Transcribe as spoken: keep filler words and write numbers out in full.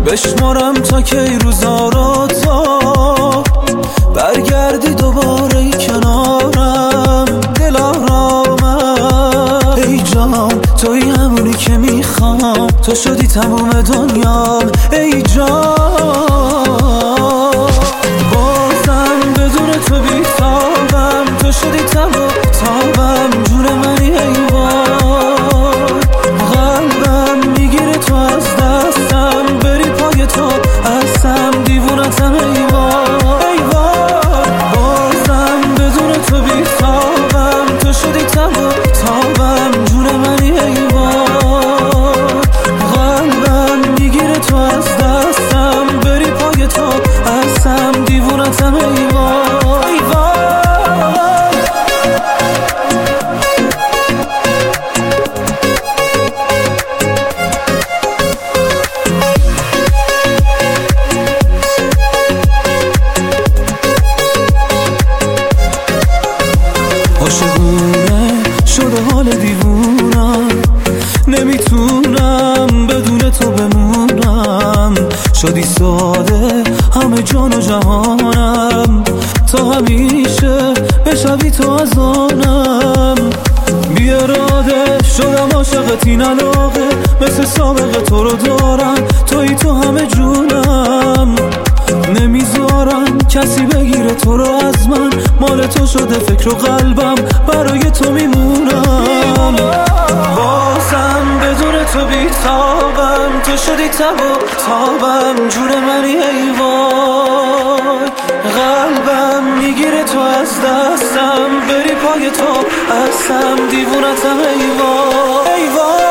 بشمارم تا کی روزا رو تا برگردی دوباره کنارم. دلارامم ای جان، توی همونی که میخوام، تو شدی تموم دنیام ای جان. بازم بدون تو بیتابم، تو شدی تموم تابم، جون منی ای وای. قلبم میگیره تو از دستم، بری پای تو هستم، دیوونتم ای وای ای وای. بازم بدون تو بیتابم، تو شدی تموم تابم، جون منی ای وای. قلبم میگیره تو از دستم، بری پای تو هستم، دیوونتم ای وای ای وای. عاشقونه شده حال دیوونم، نمیتونم بدون تو بمونم. شدی ساده همه جان و جهانم، تا همیشه بشوی تو از آنم. بی اراده شدم عاشقت، این علاقه مثل سابقه تو رو دارم، توی تو همه جونم. نمیذارم کسی بگیره تو رو از من، مال تو شده فکر و قلبم، برای تو میمونم. بازم بدون تو بیتابم، تو شدی تموم تابم، جون منی ای وای. قلبم میگیره تو از دستم، بری پای تو هستم، دیوونتم ای وای ای وای.